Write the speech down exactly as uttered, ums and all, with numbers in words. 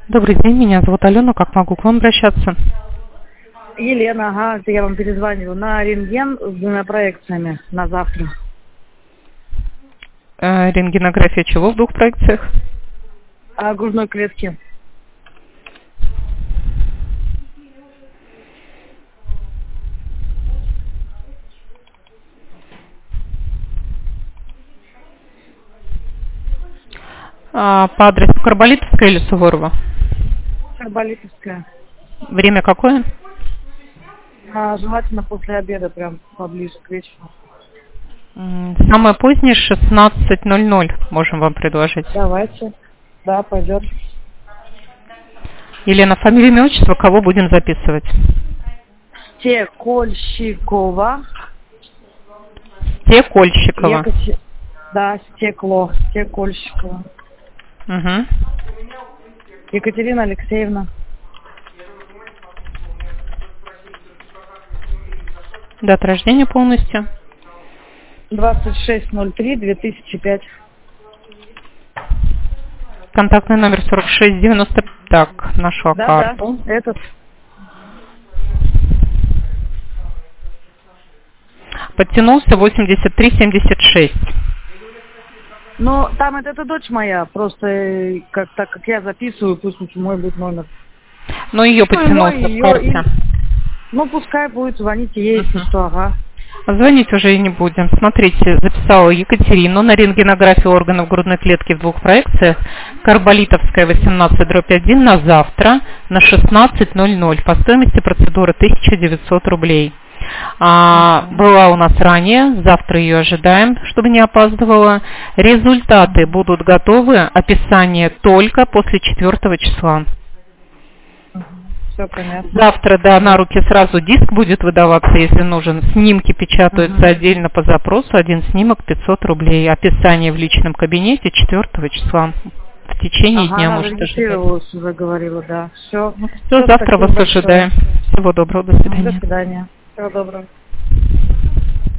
Добрый день, меня зовут Алена. Как могу к вам обращаться? Елена, ага, это я вам перезваниваю. На рентген с двумя проекциями на завтра. Э, рентгенография чего в двух проекциях? А грудной клетки. А, по адресу Карболитовская или Суворова? Карболитовская. Время какое? А, желательно после обеда, прям поближе к вечеру. М, Самое позднее шестнадцать ноль ноль можем вам предложить. Давайте. Да, пойдет. Елена, фамилия, имя, отчество, кого будем записывать? Стекольщикова. Стекольщикова. Екате... Да, стекло. Стекольщикова. Угу. Екатерина Алексеевна. Дата рождения полностью. двадцать шесть ноль три две тысячи пять. Контактный номер сорок шесть девяносто. Так, нашла Да, карту. да, этот. Подтянулся восемьдесят три семьдесят шесть. Ну, там это, это дочь моя, просто э, как, так как я записываю, пусть мой будет номер. Но ее подтянулся Ну, в ее, карте. и- ну, пускай будет, звоните ей, если Мгм. что, ага. Звонить уже и не будем. Смотрите, записала Екатерину на рентгенографию органов грудной клетки в двух проекциях. Карболитовская восемнадцать дробь один на завтра на шестнадцать ноль ноль. По стоимости процедуры тысяча девятьсот рублей. А, была у нас ранее, завтра ее ожидаем, чтобы не опаздывала. Результаты будут готовы, описание только после четвертого числа. Все понятно. Завтра, да, на руки сразу диск будет выдаваться, если нужен. Снимки печатаются Ага. отдельно по запросу. Один снимок пятьсот рублей. Описание в личном кабинете четвертого числа. В течение Ага, дня она может ожидать. зарегистрировалась уже, говорила, да. Все. Все, завтра вас ожидаем. Всего доброго, до До свидания. свидания. Всего доброго.